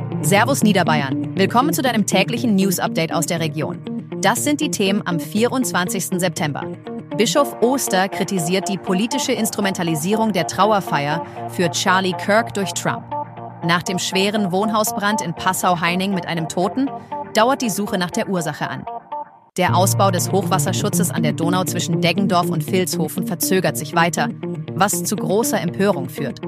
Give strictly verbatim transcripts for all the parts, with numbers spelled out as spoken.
Servus Niederbayern. Willkommen zu deinem täglichen News-Update aus der Region. Das sind die Themen am vierundzwanzigsten September. Bischof Oster kritisiert die politische Instrumentalisierung der Trauerfeier für Charlie Kirk durch Trump. Nach dem schweren Wohnhausbrand in Passau-Heining mit einem Toten dauert die Suche nach der Ursache an. Der Ausbau des Hochwasserschutzes an der Donau zwischen Deggendorf und Vilshofen verzögert sich weiter, was zu großer Empörung führt.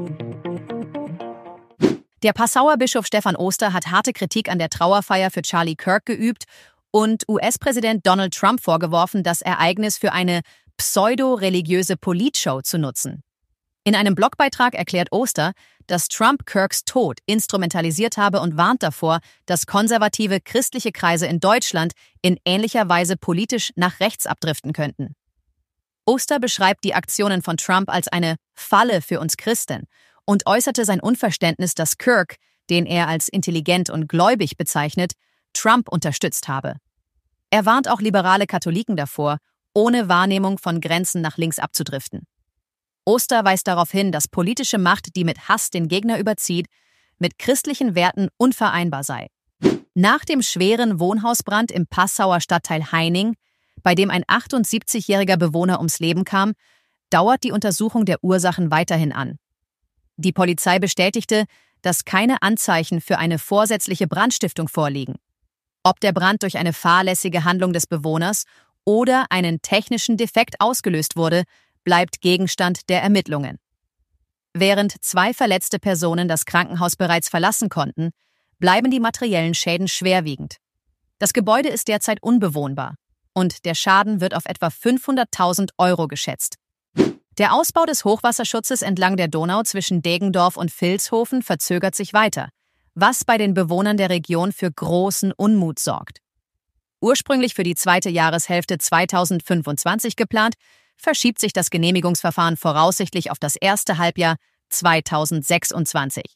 Der Passauer Bischof Stefan Oster hat harte Kritik an der Trauerfeier für Charlie Kirk geübt und U S-Präsident Donald Trump vorgeworfen, das Ereignis für eine pseudo-religiöse Politshow zu nutzen. In einem Blogbeitrag erklärt Oster, dass Trump Kirks Tod instrumentalisiert habe und warnt davor, dass konservative christliche Kreise in Deutschland in ähnlicher Weise politisch nach rechts abdriften könnten. Oster beschreibt die Aktionen von Trump als eine Falle für uns Christen und äußerte sein Unverständnis, dass Kirk, den er als intelligent und gläubig bezeichnet, Trump unterstützt habe. Er warnt auch liberale Katholiken davor, ohne Wahrnehmung von Grenzen nach links abzudriften. Oster weist darauf hin, dass politische Macht, die mit Hass den Gegner überzieht, mit christlichen Werten unvereinbar sei. Nach dem schweren Wohnhausbrand im Passauer Stadtteil Heining, bei dem ein achtundsiebzigjähriger Bewohner ums Leben kam, dauert die Untersuchung der Ursachen weiterhin an. Die Polizei bestätigte, dass keine Anzeichen für eine vorsätzliche Brandstiftung vorliegen. Ob der Brand durch eine fahrlässige Handlung des Bewohners oder einen technischen Defekt ausgelöst wurde, bleibt Gegenstand der Ermittlungen. Während zwei verletzte Personen das Krankenhaus bereits verlassen konnten, bleiben die materiellen Schäden schwerwiegend. Das Gebäude ist derzeit unbewohnbar und der Schaden wird auf etwa fünfhunderttausend Euro geschätzt. Der Ausbau des Hochwasserschutzes entlang der Donau zwischen Deggendorf und Vilshofen verzögert sich weiter, was bei den Bewohnern der Region für großen Unmut sorgt. Ursprünglich für die zweite Jahreshälfte zweitausendfünfundzwanzig geplant, verschiebt sich das Genehmigungsverfahren voraussichtlich auf das erste Halbjahr zweitausendsechsundzwanzig.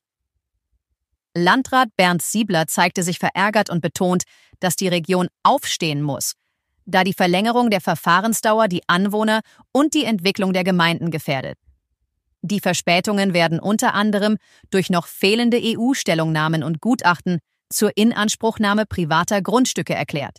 Landrat Bernd Siebler zeigte sich verärgert und betont, dass die Region aufstehen muss, da die Verlängerung der Verfahrensdauer die Anwohner und die Entwicklung der Gemeinden gefährdet. Die Verspätungen werden unter anderem durch noch fehlende E U-Stellungnahmen und Gutachten zur Inanspruchnahme privater Grundstücke erklärt.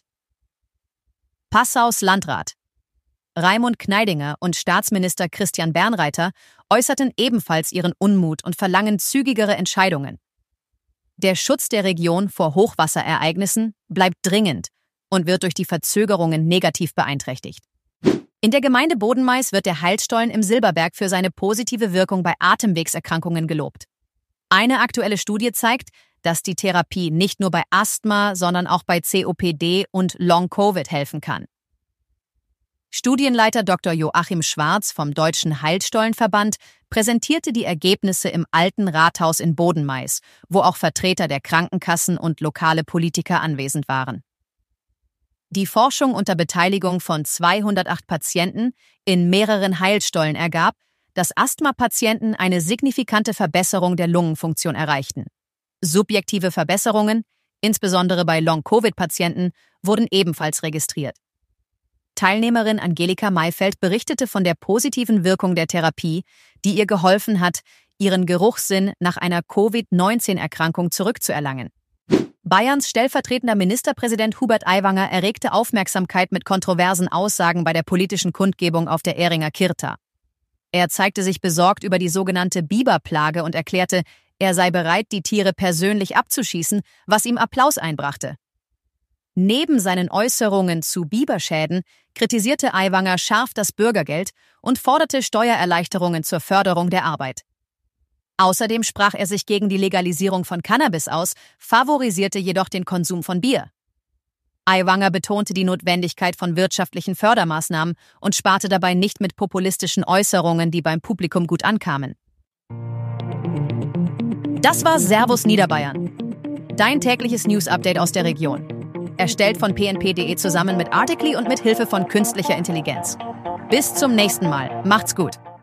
Passaus Landrat Raimund Kneidinger und Staatsminister Christian Bernreiter äußerten ebenfalls ihren Unmut und verlangen zügigere Entscheidungen. Der Schutz der Region vor Hochwasserereignissen bleibt dringend und wird durch die Verzögerungen negativ beeinträchtigt. In der Gemeinde Bodenmais wird der Heilstollen im Silberberg für seine positive Wirkung bei Atemwegserkrankungen gelobt. Eine aktuelle Studie zeigt, dass die Therapie nicht nur bei Asthma, sondern auch bei C O P D und Long-Covid helfen kann. Studienleiter Doktor Joachim Schwarz vom Deutschen Heilstollenverband präsentierte die Ergebnisse im Alten Rathaus in Bodenmais, wo auch Vertreter der Krankenkassen und lokale Politiker anwesend waren. Die Forschung unter Beteiligung von zweihundertacht Patienten in mehreren Heilstollen ergab, dass Asthma-Patienten eine signifikante Verbesserung der Lungenfunktion erreichten. Subjektive Verbesserungen, insbesondere bei Long-Covid-Patienten, wurden ebenfalls registriert. Teilnehmerin Angelika Mayfeld berichtete von der positiven Wirkung der Therapie, die ihr geholfen hat, ihren Geruchssinn nach einer Covid neunzehn Erkrankung zurückzuerlangen. Bayerns stellvertretender Ministerpräsident Hubert Aiwanger erregte Aufmerksamkeit mit kontroversen Aussagen bei der politischen Kundgebung auf der Ähringer Kirta. Er zeigte sich besorgt über die sogenannte Biberplage und erklärte, er sei bereit, die Tiere persönlich abzuschießen, was ihm Applaus einbrachte. Neben seinen Äußerungen zu Biberschäden kritisierte Aiwanger scharf das Bürgergeld und forderte Steuererleichterungen zur Förderung der Arbeit. Außerdem sprach er sich gegen die Legalisierung von Cannabis aus, favorisierte jedoch den Konsum von Bier. Aiwanger betonte die Notwendigkeit von wirtschaftlichen Fördermaßnahmen und sparte dabei nicht mit populistischen Äußerungen, die beim Publikum gut ankamen. Das war Servus Niederbayern, dein tägliches News-Update aus der Region. Erstellt von p n p punkt d e zusammen mit Articly und mit Hilfe von künstlicher Intelligenz. Bis zum nächsten Mal. Macht's gut.